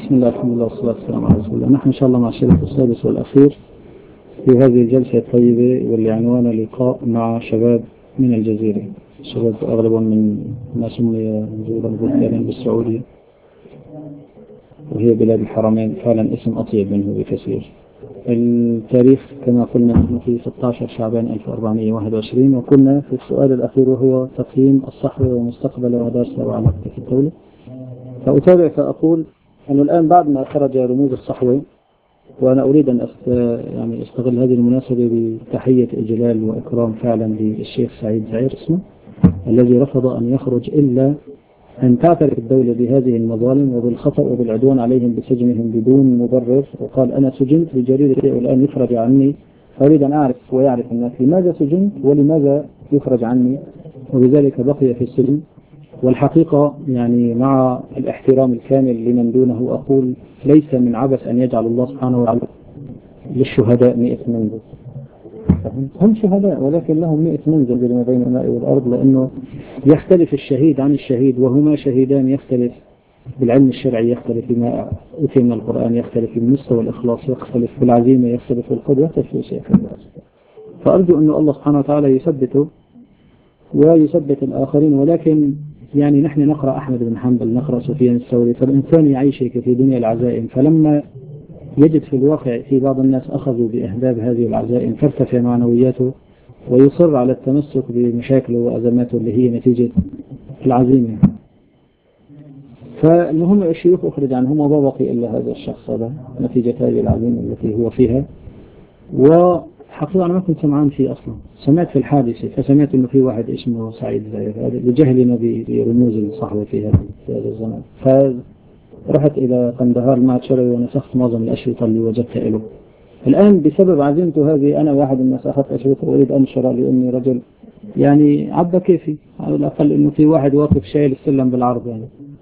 بسم الله الحمد لله والصلاة والسلام على رسول الله. نحن إن شاء الله مع الشريط السادس والأخير في هذه الجلسة الطيبة واللي عنوانها لقاء مع شباب من الجزيرة، شباب أغلبهم من ما سمي نزولا بلدان بالسعودية، وهي بلاد الحرمين، فعلا اسم أطيب منه بكثير. التاريخ كما قلنا نحن في 16 شعبان 1421، وكنا في السؤال الأخير وهو تقييم الصحوة ومستقبل ودرسه وعلاقته في الدولة. فأتابع فأقول أنه الآن بعد ما خرج رموز الصحوة، وأنا أريد أن أستغل هذه المناسبة بتحية إجلال وإكرام فعلا للشيخ سعيد زعير اسمه، الذي رفض أن يخرج إلا أن تعترف الدولة بهذه المظالم وبالخطأ وبالعدوان عليهم بسجنهم بدون مبرر، وقال أنا سجنت بجريدة والآن يخرج عني، أريد أن أعرف ويعرف الناس لماذا سجنت ولماذا يخرج عني، وبذلك بقي في السجن. والحقيقة يعني مع الاحترام الكامل لمن دونه أقول ليس من عبث أن يجعل الله سبحانه وتعالى للشهداء 100 منزل. هم شهداء ولكن لهم 100 منزل ما بين الماء والأرض، لأنه يختلف الشهيد عن الشهيد، وهما شهيدان، يختلف بالعلم الشرعي، يختلف فيما أوتي من القرآن، يختلف في مستوى الإخلاص، يختلف في العزيمة، يختلف في القدرة، يختلف في شيء. فأرجو أن الله سبحانه وتعالى يثبته ويثبت الآخرين. ولكن يعني نحن نقرأ أحمد بن حنبل، نقرأ سفيان الثوري، فالإنسان يعيش في دنيا العزائم، فلما يجد في الواقع في بعض الناس أخذوا بأهداب هذه العزائم ترتفع معنوياته ويصر على التمسك بمشاكله وأزماته اللي هي نتيجة العزيمة. فالمهم الشيوخ أخرج عنهم وما بقي إلا هذا الشخص هذا نتيجة هذه العزيمة التي هو فيها. وحقيقة أنا ما كنت سمعان فيه أصلا، سمعت في الحادثة فسمعت إنه في واحد اسمه سعيد زعير، بجهلنا برموز الصحوة في هذا الزمان. فرحت إلى قندهار مع شرعي ونسخت معظم الأشرطة اللي وجدت له. الآن بسبب عزيمته هذه أنا واحد من الناس أخذت أشرطة وأريد أنشر لأني رجل يعني عبى كيفي، على الأقل إنه في واحد واقف شايل السلم بالعرض يعني.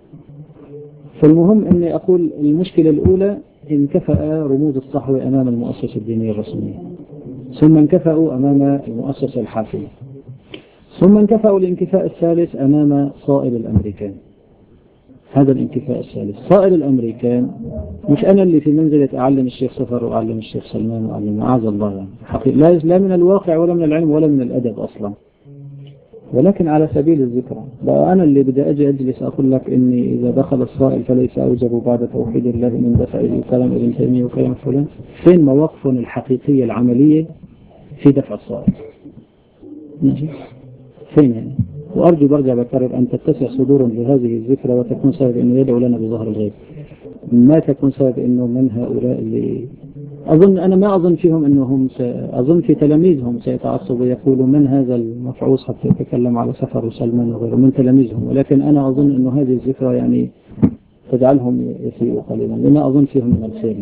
فالمهم إني أقول المشكلة الأولى انكفأ رموز الصحوة أمام المؤسسة الدينية الرسمية، ثم انكفأوا أمام المؤسسة الحاكمة، ثم انكفأوا الانكفاء الثالث أمام صائل الأمريكان. هذا الانكفاء الثالث صائل الأمريكان، مش أنا اللي في منزلة أعلم الشيخ صفر وأعلم الشيخ سلمان وأعلم معاذ الله يعني حقيقة، لا من الواقع ولا من العلم ولا من الأدب أصلا، ولكن على سبيل الذكرى. بقى أنا اللي بدي أجلس أقول لك إني إذا دخل الصائل فليس أوجب بعد توحيد الله من دفع كلام ابن تيمية وكلام فلان. فين مواقفهم الحقيقية العملية في دفع الصائل؟ ماشي فين يعني؟ وأرجو برجع بكرر أن تتسع صدور لهذه الذكرى وتكون سبب أنه يدعو لنا بظهر الغيب، ما تكون سبب أنه من هؤلاء اللي أنا ما أظن فيهم أنهم أظن في تلاميذهم سيتعصبوا ويقولوا من هذا المفعوص حتى يتكلم على سفر وسلمان وغيره من تلاميذهم، ولكن أنا أظن أنه هذه الذكرى يعني تجعلهم يسيئوا قليلا، لما أظن فيهم من الخير.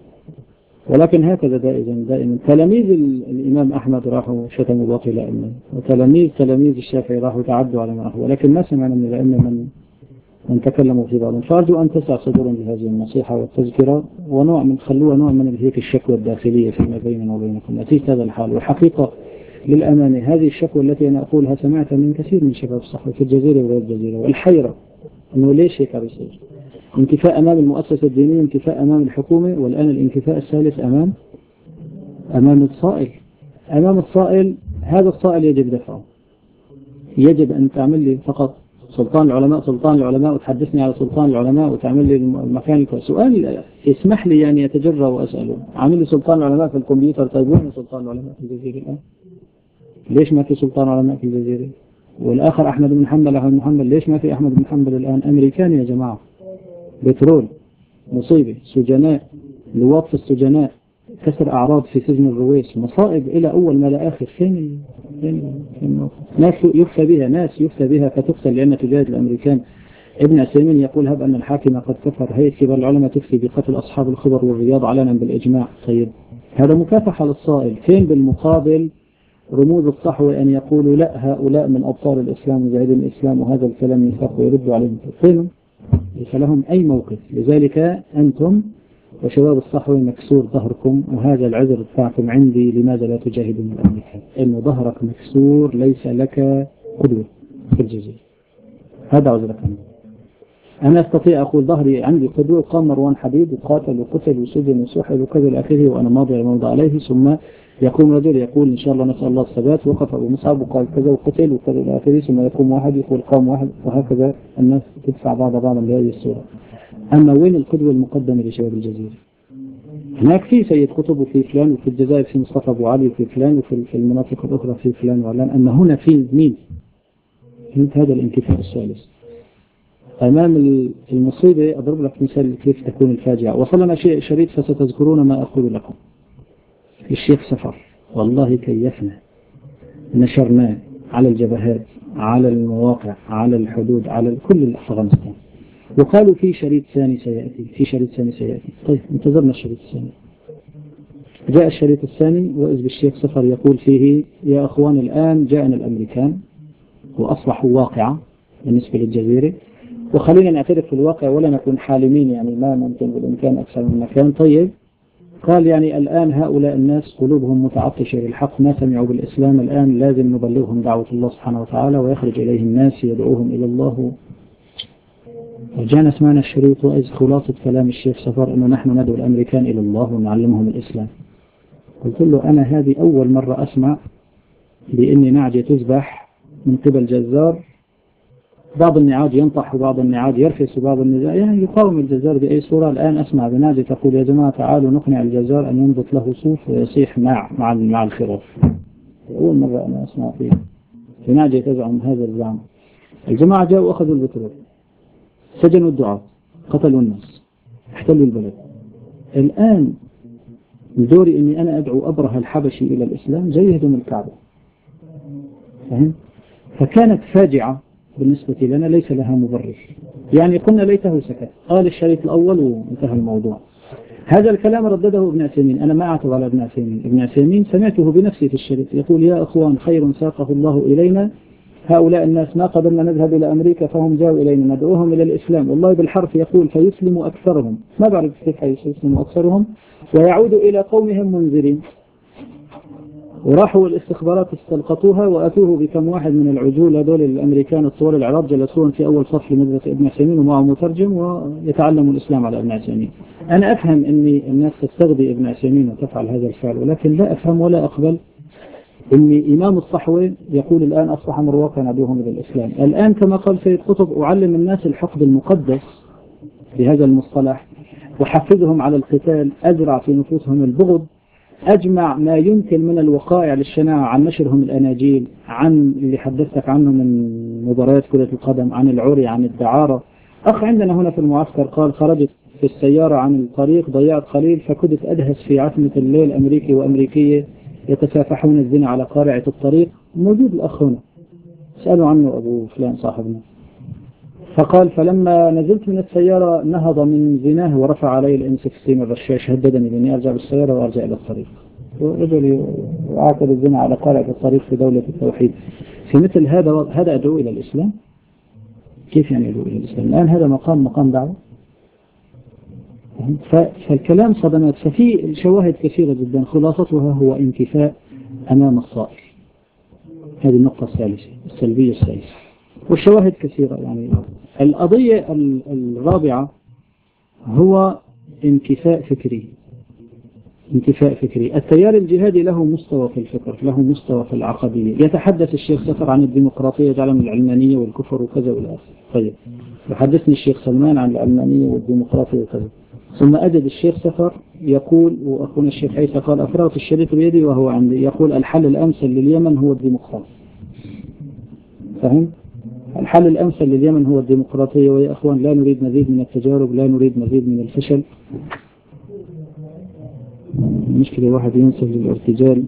ولكن هكذا دائما تلاميذ الإمام أحمد راحوا شتموا باطل الأئمة، وتلاميذ الشافعي راحوا تعدوا على معه، ولكن ما سمعنا من الأئمة من تكلموا في بعضهم. فأرجو أن تسع صدور لهذه النصيحة والتذكرة، ونوع من خلوها نوع من هيك الشكوى الداخلية فيما بيننا وبينكم نتيجة هذا الحال. والحقيقة للأمانة هذه الشكوى التي أنا أقولها سمعتها من كثير من شباب الصحوة في الجزيرة وغير الجزيرة، والحيرة أنه ليش هيك بيصير؟ انكفاء أمام المؤسسة الدينية، انكفاء أمام الحكومة، والآن الانكفاء الثالث أمام الصائل. أمام الصائل، هذا الصائل يجب دفعه، يجب أن تعمل لي فقط سلطان العلماء وتحدثني على سلطان العلماء وتعمل لي المكان. سؤال اسمح لي يعني أتجرأ وأسأله، عامل لي سلطان العلماء في الكمبيوتر، طيب وين سلطان العلماء في الجزيرة الآن؟ ليش ما في سلطان علماء في الجزيرة؟ والآخر أحمد بن حنبل، ليش ما في أحمد بن حنبل الآن؟ أمريكاني يا جماعة، بترول، مصيبة، سجناء، لواط في السجناء، كسر أعراض في سجن الرويس، مصائب إلى أول ما لا آخر. فين ناس يفتى بها فتقتل لأن تجاهد الأمريكان. ابن عثيمين يقول هب أن الحاكم قد كفر، هيئة كبار العلماء تفتي بقتل أصحاب الخبر والرياض علنا بالإجماع. طيب هذا مكافحة للصائل. فين بالمقابل رموز الصحوة أن يقولوا لا هؤلاء من أبطال الإسلام وزاهدين الإسلام وهذا الكلام يفرق ويردوا عليهم؟ فين؟ ليس لهم أي موقف. لذلك أنتم وشباب الصحوة مكسور ظهركم، وهذا العذر دفعكم عندي. لماذا لا تجاهدوا من الأمريكان؟ إنه ظهرك مكسور، ليس لك قدوة في الجزيرة، هذا عذرك عندي. أنا أستطيع أقول ظهري عندي قدوة، قام مروان حديد وقاتل وقتل وسجن وسحل وكذا إلى آخره وأنا ماضي الموضع عليه، ثم يقوم رجل يقول إن شاء الله نسأل الله الثبات، وقف أبو مصعب وقال كذا وقتل وكذا إلى آخره، ثم يقوم واحد يقول قام واحد، وهكذا الناس تدفع بعضا بهذه الصورة. أما وين القدوة المقدمة لشباب الجزيرة؟ هناك في سيد قطب وفي فلان، وفي الجزائر في مصطفى أبو علي وفي فلان، وفي المناطق الأخرى في فلان وعلان، أما هنا في مين؟ فهمت هذا الانكفاء الثالث أمام المصيبة. أضرب لك مثال كيف تكون الفاجعة. وصلنا شريط فستذكرون ما أقول لكم. الشيخ سفر والله كيفنا، نشرناه على الجبهات، على المواقع، على الحدود، على كل أفغانستان، وقالوا في شريط ثاني سيأتي، في شريط ثاني سيأتي. طيب انتظرنا الشريط الثاني. جاء الشريط الثاني وإذ بالشيخ سفر يقول فيه: يا أخوان الآن جاءنا الأمريكان وأصبحوا واقعة بالنسبة للجزيرة، وخلينا نعترف في الواقع ولا نكون حالمين، يعني ما ممكن بالإمكان أكثر من مكان. طيب قال يعني الآن هؤلاء الناس قلوبهم متعطشة للحق، ما سمعوا بالإسلام، الآن لازم نبلغهم دعوة الله سبحانه وتعالى ويخرج إليهم الناس يدعوهم إلى الله. وجانا سمعنا الشريط وإذ خلاصة كلام الشيخ سفر أنه نحن ندعو الأمريكان إلى الله ونعلمهم الإسلام. قلت له أنا هذه أول مرة أسمع بإني نعجة تذبح من قبل جزار، بعض النعاج ينطح وبعض النعاج يرفس وبعض النعاج يعني يقاوم الجزار بأي صورة. الآن أسمع بناجة تقول يا جماعة تعالوا نقنع الجزار أن ينبت له صوف ويصيح مع الخراف. أول مرة أنا أسمع فيه في ناجة تزعم هذا الزعم. الجماعة جاءوا أخذوا البترول، سجنوا الدعاة، قتلوا الناس، احتلوا البلد. الآن دوري أني أنا أدعو أبره الحبشي إلى الإسلام زي هدم الكعبة. فهم؟ فكانت فاجعة بالنسبة لنا ليس لها مبرر، يعني قلنا ليته سكت، قال الشريط الأول وانتهى الموضوع. هذا الكلام ردده ابن عثيمين، أنا ما أعتب على ابن عثيمين. ابن عثيمين سمعته بنفسي في الشريط يقول يا أخوان خير ساقه الله إلينا، هؤلاء الناس ما قبلنا نذهب إلى أمريكا فهم جاءوا إلينا ندعوهم إلى الإسلام، والله بالحرف يقول فيسلم أكثرهم، ما بعرف كيف يسلم أكثرهم، ويعود إلى قومهم منذرين. وراحوا الاستخبارات استلقطوها وأتوه بكم واحد من العجول هذول الأمريكان الطوال العراق، جلسوهم في أول صف لمدرسة ابن عثيمين ومعه مترجم ويتعلموا الإسلام على ابن عثيمين. أنا أفهم أن الناس تستغذي ابن عثيمين وتفعل هذا الفعل، ولكن لا أفهم ولا أقبل أن إمام الصحوة يقول الآن أصبح من الواقع ندعوهم إلى الإسلام. الآن كما قال سيد قطب أعلم الناس الحقد المقدس بهذا المصطلح، وحفظهم على القتال، أزرع في نفوسهم البغض، أجمع ما يمكن من الوقائع للشناعة عن نشرهم الأناجيل، عن اللي حدثتك عنه من مباريات كرة القدم، عن العري، عن الدعارة. أخ عندنا هنا في المعسكر قال خرجت في السيارة عن الطريق ضيعت قليل فكنت أدهس في عتمة الليل أمريكي وأمريكية يتسافحون الزنا على قارعة الطريق. موجود الأخ هنا، سألوا عنه أبو فلان صاحبنا. فقال فلما نزلت من السيارة نهض من زناه ورفع علي الانسكسين الرشاش، هددني بأني أرجع بالسيارة وأرجع إلى الطريق. ورجل يعاقب الزنا على قارعة الطريق في دولة التوحيد. في مثل هذا أدعو إلى الإسلام؟ كيف يعني أدعو إلى الإسلام؟ الآن هذا مقام دعوة. فالكلام صدمات. ففي شواهد كثيرة جدا خلاصتها هو انكفاء أمام الصائر. هذه النقطة الثالثة السلبية الثالثة، والشواهد كثيرة. يعني القضية الرابعة هو انكفاء فكري. انكفاء فكري. التيار الجهادي له مستوى في الفكر، له مستوى في العقدية. يتحدث الشيخ سفر عن الديمقراطية جعل من العلمانية والكفر وكذا والآخر. طيب يحدثني الشيخ سلمان عن العلمانية والديمقراطية وكذا، ثم أجد الشيخ سفر يقول، وأخونا الشيخ عيسى قال أفرغت الشريط بيدي وهو عندي، يقول الحل الأمثل لليمن هو الديمقراطية. فهم؟ الحل الأمثل لليمن هو الديمقراطية. ويا أخوان لا نريد مزيد من التجارب، لا نريد مزيد من الفشل. المشكلة واحد ينسب للارتجال.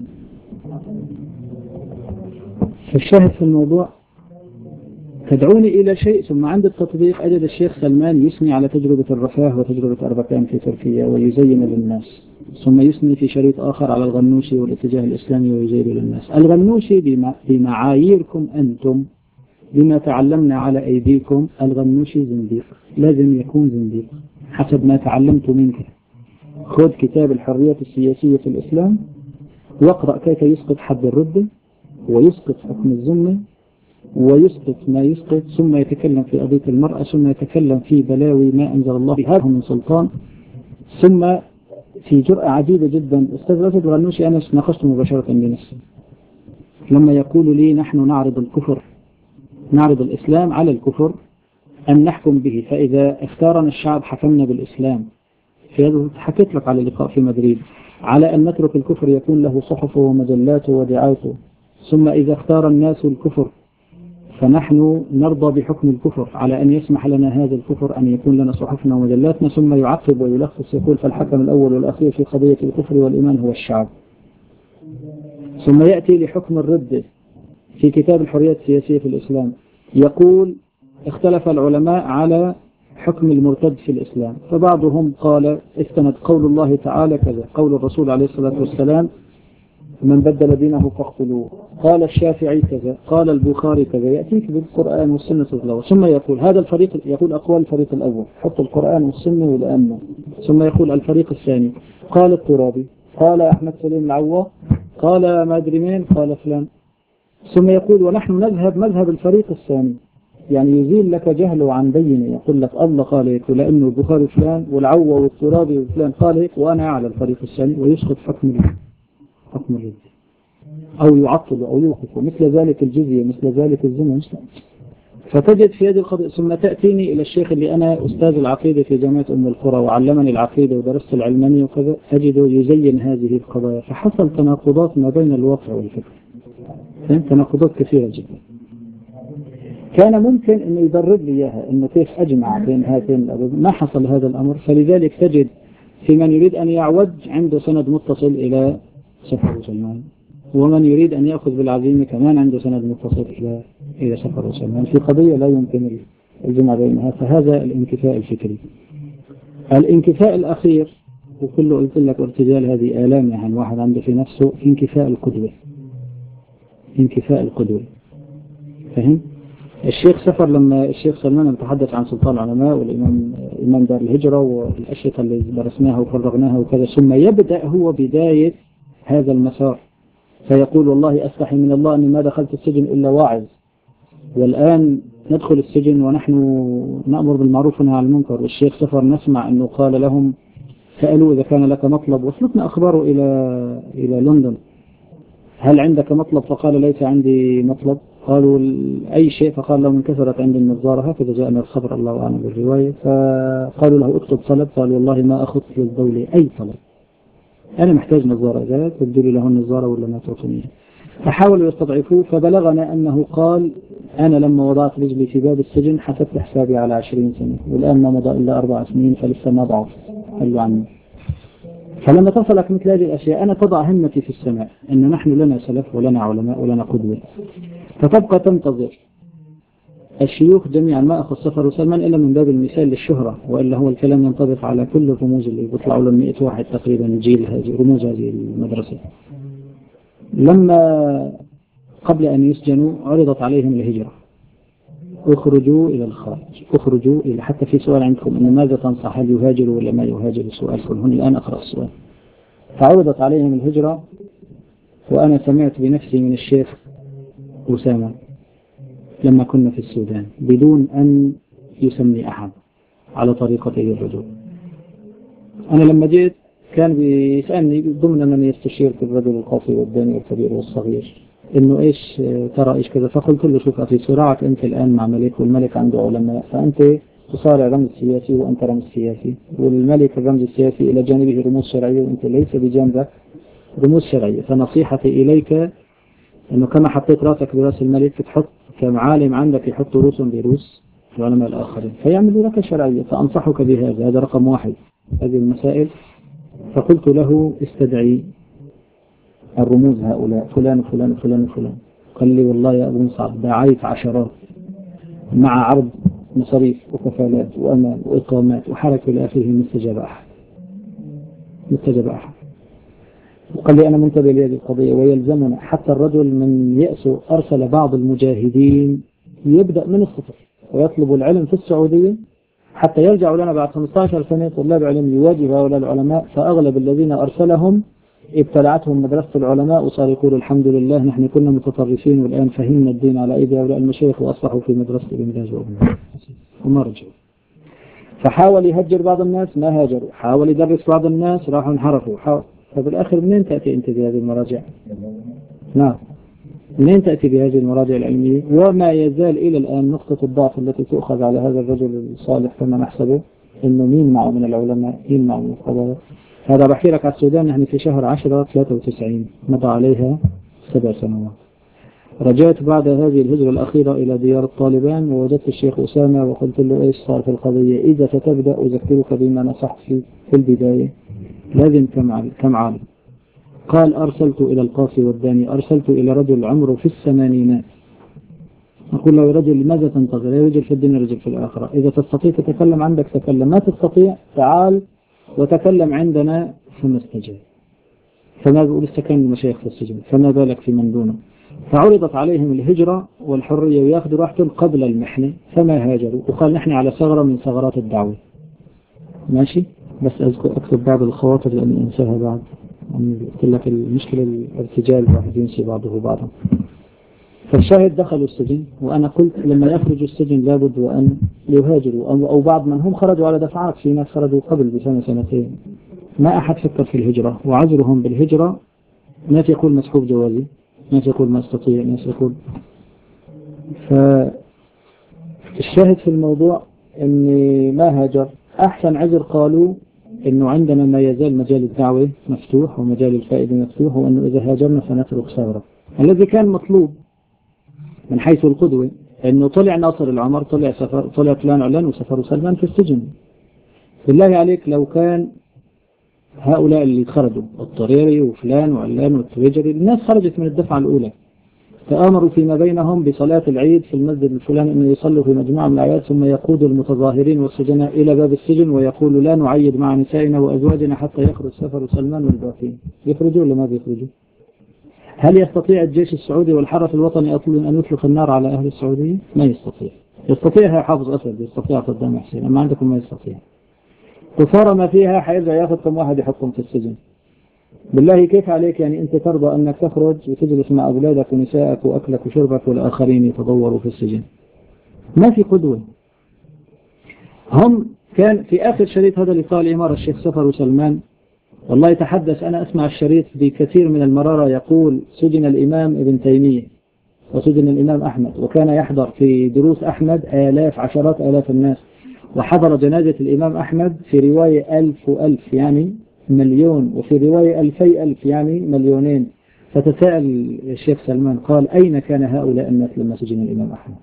فالشاهد في الموضوع تدعوني إلى شيء، ثم عند التطبيق أجد الشيخ سلمان يثني على تجربة الرفاه وتجربة أربكان في تركيا ويزين للناس، ثم يثني في شريط آخر على الغنوشي والاتجاه الإسلامي ويزين للناس. الغنوشي بمعاييركم أنتم، بما تعلمنا على أيديكم، الغنوشي زنديق، لازم يكون زنديق حسب ما تعلمت منك. خذ كتاب الحرية السياسية في الإسلام واقرأ كيف يسقط حد الردة ويسقط حكم الذمة ويسقط ما يسقط، ثم يتكلم في قضية المرأة، ثم يتكلم في بلاوي ما أنزل الله بها من سلطان، ثم في جرأة عجيبة جدا أستاذ راشد الغنوشي أنا ناقشته مباشرة بنفسي لما يقول لي نحن نعرض الكفر، نعرض الإسلام على الكفر أن نحكم به، فإذا اختارنا الشعب حكمنا بالإسلام. في هذا حكيت لك على اللقاء في مدريد على أن نترك الكفر يكون له صحفه ومجلاته ودعايته، ثم إذا اختار الناس الكفر فنحن نرضى بحكم الكفر على أن يسمح لنا هذا الكفر أن يكون لنا صحفنا ومجلاتنا، ثم يعقب ويلخص يقول فالحكم الأول والأخير في قضية الكفر والإيمان هو الشعب. ثم يأتي لحكم الردة في كتاب الحريات السياسية في الإسلام يقول اختلف العلماء على حكم المرتد في الإسلام، فبعضهم قال استند قول الله تعالى كذا، قول الرسول عليه الصلاة والسلام من بدل دينه فاقتلوه، قال الشافعي كذا، قال البخاري كذا، يأتيك بالقرآن والسنة تتلوى، ثم يقول هذا الفريق يقول أقوال الفريق الأول حط القرآن والسنة والأمة، ثم يقول الفريق الثاني قال الترابي، قال أحمد سليم العوة، قال ما أدري مين، قال فلان، ثم يقول ونحن نذهب مذهب الفريق الثاني، يعني يزيل لك جهله عن بينه، يقول لك الله قال هيك ولأنه البخاري فلان والعوة والترابي وفلان قال هيك وأنا على الفريق الثاني، ويسقط حكم الرد أو يعطل أو يوقف، مثل ذلك الجزية، مثل ذلك الزنا، فتجد في هذه القضية. ثم تأتيني إلى الشيخ اللي أنا أستاذ العقيدة في جامعة أم القرى وعلمني العقيدة ودرست العلمانية وكذا، أجده يزين هذه القضايا، فحصل تناقضات ما بين الواقع والفكر، تناقضات كثيرة جدا. كان ممكن أنه يدرب لي إياها أنه كيف أجمع بين هاتين الأبواب، ما حصل هذا الأمر، فلذلك تجد في من يريد أن يعوج عنده سند متصل إلى سفر سلمان، ومن يريد أن يأخذ بالعزيمة كمان عنده سند متصل إلى سفر سلمان، في قضية لا يمكن الجمع بينها، فهذا الانكفاء الفكري. الانكفاء الأخير وكله قلت لك ارتجال هذه آلام، يعني واحد عنده في نفسه انكفاء القدوة، انكفاء القدوة، فهم؟ الشيخ سفر لما الشيخ سلمان يتحدث عن سلطان العلماء والإمام دار الهجرة والأشياء اللي درسناها وفرغناها وكذا، ثم يبدأ هو بداية هذا المسار فيقول والله أستحي من الله أني ما دخلت السجن إلا واعظ، والآن ندخل السجن ونحن نأمر بالمعروف ونهى عن المنكر. والشيخ سفر نسمع أنه قال لهم سألوا إذا كان لك مطلب، وصلتنا أخباره إلى لندن، هل عندك مطلب؟ فقال ليس عندي مطلب. قالوا أي شيء؟ فقال لهم انكسرت عندي النظارة، هكذا جاءنا الخبر الله أعلم بالرواية. فقالوا له اكتب طلب، قال والله ما أخذ للدولة أي طلب، أنا محتاج نظارة، إذا تبدو لي له النظارة ولا ما تعطوني. فحاولوا يستضعفوه، فبلغنا أنه قال أنا لما وضعت رجلي في باب السجن حسبت حسابي على 20 سنة، والآن ما مضى إلا 4 سنين فلسه ما ضعف. قال له عني. فلما تصلك مثل هذه الأشياء أنا تضع همتي في السماء أن نحن لنا سلف ولنا علماء ولنا قدوة، فتبقى تنتظر الشيوخ جميعا، ما أخذ سفر وسلمان إلا من باب المثال للشهرة، وإلا هو الكلام ينطبق على كل الرموز اللي بيطلعوا لهم 100 واحد تقريبا جيل هذه رموز هذه المدرسة. لما قبل أن يسجنوا عرضت عليهم الهجرة، اخرجوا إلى الخارج، اخرجوا إلى، حتى في سؤال عندكم إن ماذا تنصح، هل يهاجروا ولا ما يهاجروا؟ سؤال هنا الآن أقرأ السؤال. فعرضت عليهم الهجرة، وأنا سمعت بنفسي من الشيخ أسامة لما كنا في السودان بدون أن يسمي أحد على طريقته الرجوع. أنا لما جيت كان بيسألني ضمن أنني يستشير في الرجل القاصي والداني والكبير والصغير إنه إيش ترى إيش كذا، فقلت له شوف أخي صراعك أنت الآن مع ملك، والملك عنده علماء، فأنت تصارع رمز سياسي وأنت رمز سياسي، والملك الرمز السياسي إلى جانبه رموز شرعية وأنت ليس بجانبك رموز شرعية. فنصيحتي إليك أنه كما حطيت رأسك براس الملك تحط كمعالم عندك يحطوا رؤوسهم برؤوس العلماء الآخرين فيعملوا لك شرعية. فأنصحك بهذا، هذا رقم 1 هذه المسائل. فقلت له استدعي الرموز هؤلاء فلان وفلان وفلان وفلان. قال لي والله يا أبو مصعب دعيت عشرات مع عرض مصاريف وكفالات وأمان وإقامات وحركة لآخره ما استجاب أحد، ما استجاب أحد. وقال لي أنا منتبه لهذه القضية ويلزمنا، حتى الرجل من يأسه أرسل بعض المجاهدين يبدأ من الصفر ويطلب العلم في السعودية حتى يرجعوا لنا بعد 15 سنة طلاب علم يواجه هؤلاء العلماء، فأغلب الذين أرسلهم ابتلعتهم مدرسة العلماء وصار يقولوا الحمد لله نحن كنا متطرفين والآن فهمنا الدين على أيدي هؤلاء المشايخ وأصبحوا في مدرسة ابن باز وما رجعوا. فحاول يهجر بعض الناس ما هاجروا، حاول يدرس بعض الناس راحوا انحرفوا. فبالآخر منين تأتي أنت بهذه المراجع؟ نعم، منين تأتي بهذه المراجع العلمية؟ وما يزال إلى الآن نقطة الضعف التي تؤخذ على هذا الرجل الصالح كما نحسبه إنه مين معه من العلماء، مين معه من القضايا. هذا بحكي لك على السودان، نحن في شهر 10/93 مضى عليها 7 سنوات. رجعت بعد هذه الهجرة الأخيرة إلى ديار الطالبان ووجدت الشيخ أسامة وقلت له إيش صار في القضية؟ إذا ستبدأ أذكرك بما نصحت في البداية، لازم كم عالم. قال أرسلت إلى القاصي والداني، أرسلت إلى رجل عمره في 80. أقول له رجل ماذا تنتظر؟ يا رجل في الدنيا رجل في الآخرة، إذا تستطيع تتكلم عندك تكلم، ما تستطيع تعال وتكلم عندنا. فما استجاب. فما بيقول السكن المشايخ في السجن، فما بالك في من دونه. فعرضت عليهم الهجرة والحرية وياخذوا راحتهم قبل المحنة فما هاجروا، وقال نحن على ثغرة من ثغرات الدعوة. ماشي، بس أكتب بعض الخواطر لأني أنساها بعد. قلت لك المشكلة الارتجال، واحد ينسي بعضه بعضا. فالشاهد دخلوا السجن، وأنا قلت لما يخرجوا السجن لابد وأن يهاجروا، أو بعض من هم خرجوا على دفعات، في ناس خرجوا قبل بسنة سنتين. ما أحد فكر في الهجرة، وعذرهم بالهجرة ناس يقول مسحوب جوازي، ناس يقول ما استطيع، ناس يقول. فالشاهد في الموضوع أني ما هاجر. أحسن عذر قالوا أنه عندنا ما يزال مجال الدعوة مفتوح ومجال الفائدة مفتوح، وأنه إذا هاجرنا فنترك ثغرة. الذي كان مطلوب من حيث القدوة أنه طلع ناصر العمر، طلع فلان علان وسفر سلمان في السجن. بالله عليك لو كان هؤلاء اللي خرجوا الطريري وفلان وعلان والتويجري، الناس خرجت من الدفعة الأولى، تآمروا فيما بينهم بصلاة العيد في المسجد الفلاني أنه يصلوا في مجموعة من الأعياد، ثم يقود المتظاهرين والسجناء إلى باب السجن ويقول لا نعيد مع نسائنا وأزواجنا حتى يخرج سفر سلمان والباقين. يخرجوا ولا ما بيخرجوا؟ هل يستطيع الجيش السعودي والحرس الوطني أن يطلق النار على أهل السعودية؟ ما يستطيع. يستطيعها حافظ أسد، يستطيع صدام حسين، أما عندكم ما يستطيع. قصارى ما فيها حيرجع ياخذ كم واحد يحطهم في السجن. بالله كيف عليك يعني أنت ترضى أنك تخرج وتجلس مع أولادك ونسائك وأكلك وشربك والآخرين يتضوروا في السجن؟ ما في قدوة. هم كان في آخر شريط هذا لقاء الإمارة الشيخ سفر وسلمان، والله يتحدث، أنا أسمع الشريط بكثير من المرارة، يقول سجن الإمام ابن تيمية وسجن الإمام أحمد، وكان يحضر في دروس أحمد آلاف عشرات آلاف الناس، وحضر جنازة الإمام أحمد في رواية 1000 وألف يعني مليون، وفي رواية 2000 ألف يعني مليونين. فتساءل الشيخ سلمان قال أين كان هؤلاء الناس لما سجن الإمام أحمد؟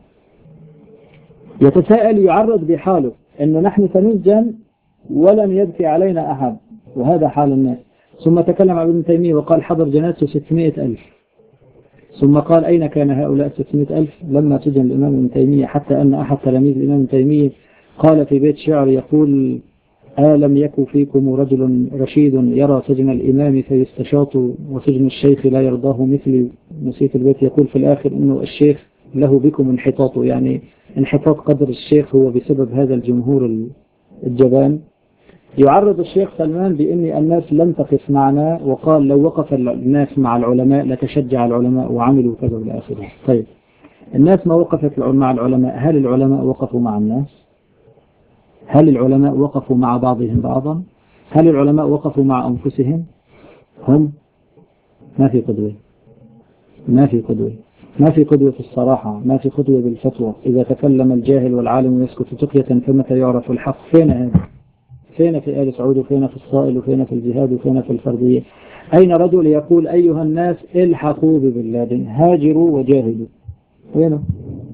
يتساءل، يعرض بحاله أنه نحن سنسجن ولم يبكي علينا أحد، وهذا حال الناس. ثم تكلم عن ابن تيمية وقال حضر جنازته 600 ألف، ثم قال أين كان هؤلاء 600 ألف لما سجن الإمام ابن تيمية؟ حتى أن أحد تلاميذ الإمام ابن تيمية قال في بيت شعر يقول ألم يكن فيكم رجل رشيد يرى سجن الإمام فيستشاط وسجن الشيخ لا يرضاه مثلي. نسيت البيت. يقول في الآخر إنه الشيخ له بكم انحطاط، يعني انحطاط قدر الشيخ هو بسبب هذا الجمهور الجبان. يعرض الشيخ سلمان بأن الناس لم تقف معنا، وقال لو وقف الناس مع العلماء لتشجع العلماء وعملوا كذا إلى آخره. طيب الناس ما وقفت مع العلماء، هل العلماء وقفوا مع الناس؟ هل العلماء وقفوا مع بعضهم بعضا؟ هل العلماء وقفوا مع أنفسهم؟ هم ما في قدوة، ما في قدوة، ما في قدوة في الصراحة، ما في قدوة بالفتوى. إذا تكلم الجاهل والعالم يسكت تقية فمتى يعرف الحق؟ فين هذا؟ فين في آل سعود، وفين في الصائل، وفين في الجهاد، وفين في الفردية؟ أين رجل يقول أيها الناس الحقوا ببن لادن، هاجروا وجاهدوا؟ وينه؟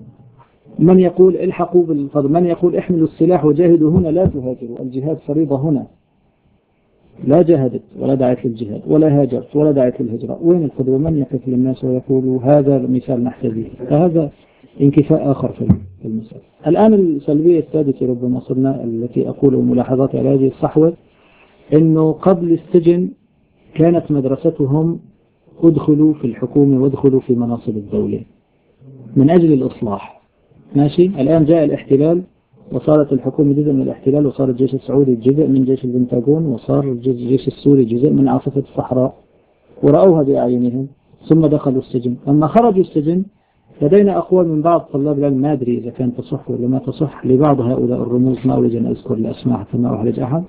من يقول الحقوا بالفضل؟ من يقول احملوا السلاح وجاهدوا هنا لا تهاجروا؟ الجهاد فريضة هنا. لا جاهدت ولا دعت للجهاد ولا هاجرت ولا دعت للهجرة. وين القدوة؟ من يقف للناس ويقول هذا مثال نحتذي؟ فهذا انكفاء آخر في المسألة. الآن السلبية السادسة ربما صرنا التي أقول ملاحظات على هذه الصحوة، إنه قبل السجن كانت مدرستهم ادخلوا في الحكومة وادخلوا في مناصب الدولة من أجل الإصلاح. ماشي. الآن جاء الاحتلال وصارت الحكومة جزء من الاحتلال، وصار الجيش السعودي جزء من جيش البنتاغون، وصار الجيش السوري جزء من عاصفة الصحراء. ورأوها بأعينهم ثم دخلوا السجن. لما خرجوا السجن لدينا أقوال من بعض طلاب العلم، ما أدري إذا كانت تصح ولا ما تصح، لبعض هؤلاء الرموز ما أريد أن أذكر الأسماء حتى ما أحرج أحد،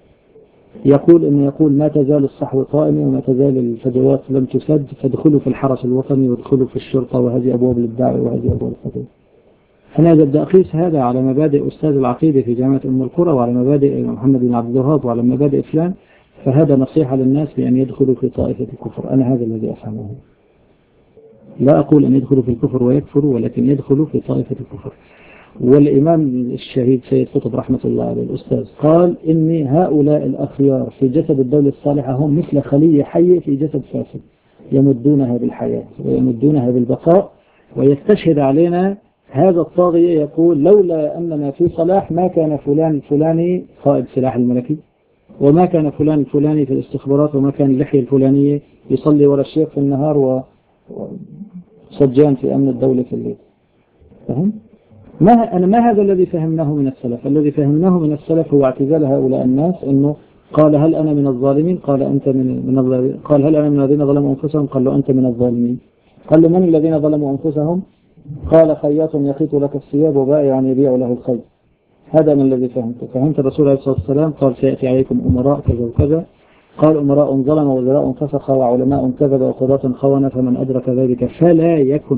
يقول ما تزال الصحوة قائمة وما تزال الفجوات لم تسد، فادخلوا في الحرس الوطني وادخلوا في الشرطة، وهذه أبواب للدعوة وهذه أبواب الفتوى. أنا إذا بدي أقيس هذا على مبادئ أستاذ العقيدة في جامعة أم القرى وعلى مبادئ محمد بن عبد الوهاب وعلى مبادئ فلان، فهذا نصيحة للناس بأن يدخلوا في طائفة الكفر. أنا هذا الذي أفهمه، لا أقول أن يدخلوا في الكفر ويكفروا، ولكن يدخلوا في طائفة الكفر. والإمام الشهيد سيد قطب رحمة الله عليه الأستاذ قال إن هؤلاء الأخيار في جسد الدولة الصالحة هم مثل خلية حية في جسد فاسد، يمدونها بالحياة ويمدونها بالبقاء. ويستشهد علينا هذا الطاغية يقول لولا أننا في صلاح ما كان فلان الفلاني قائد سلاح الملكي، وما كان فلان الفلاني في الاستخبارات، وما كان اللحية الفلانية يصلي وراء الشيخ في النهار وصجان في أمن الدولة في الليل. فهم؟ ما هذا الذي فهمناه من السلف. الذي فهمناه من السلف هو اعتزال هؤلاء الناس، أنه قال هل أنا من الظالمين؟ قال أنت من الظالمين. قال هل أنا من الذين ظلموا أنفسهم؟ قال له أنت من الظالمين. قال له من الذين ظلموا أنفسهم؟ قال خياط يخيط لك الثياب وبائع يبيع له الخيط. هذا من الذي فهمته. فهمت الرسول عليه الصلاة والسلام قال سيأتي عليكم أمراء كذا وكذا، قال أمراء ظلم ووزراء فسق وعلماء كذب وقضاة خونة، فمن أدرك ذلك فلا يكن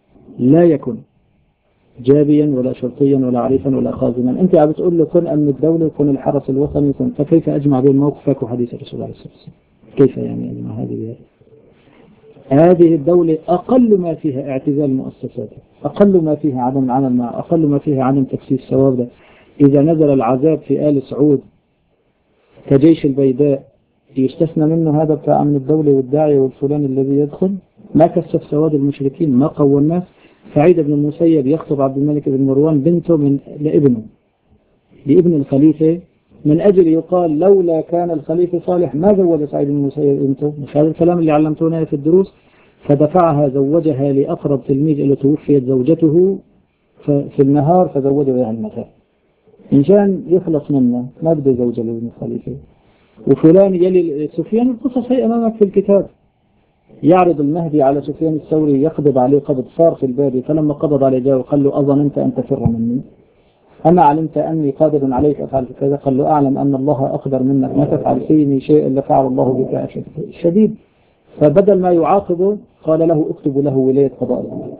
جابيا ولا شرطيا ولا عريفا ولا خازنا. أنت عم بتقول له كن أمن الدولة وكن الحرس الوطني وكن، فكيف أجمع بين موقفك وحديث الرسول عليه الصلاة والسلام؟ كيف يعني أجمع هذه الدولة أقل ما فيها اعتزال مؤسساتها، أقل ما فيها عدم العمل مع، أقل ما فيها عدم تكسيس ثواب. إذا نزل العذاب في آل سعود كجيش البيداء يستثنى منه هذا بتاع أمن الدولة والداعية والفلان الذي يدخل، ما كسف سواد المشركين، ما قوى الناس. سعيد بن المسيب يخطب عبد الملك بن مروان بنته لابن الخليفة، من أجل يقال لولا كان الخليفة صالح ما زوج سعيد بن المسيب بنته. مش هذا الكلام اللي علمتونا في الدروس؟ فدفعها زوجها لأقرب تلميذ اللي توفيت زوجته في النهار فزوجه بها المساء، إنسان يخلص منه ما بده زوجة لابن الخليفة. وفلان يلي سفيان، القصص هي أمامك في الكتاب، يعرض المهدي على سفيان الثوري يقبض عليه قبض صار في الباب، فلما قبض عليه جاء وقال له أظننت أن تفر مني؟ أما علمت أني قادر عليك أفعل كذا؟ قال له أعلم أن الله أقدر منك، ما تفعل فيني شيء إلا فعل الله بك شديد. فبدل ما يعاقبه قال له اكتب له ولاية قضاء الأمر.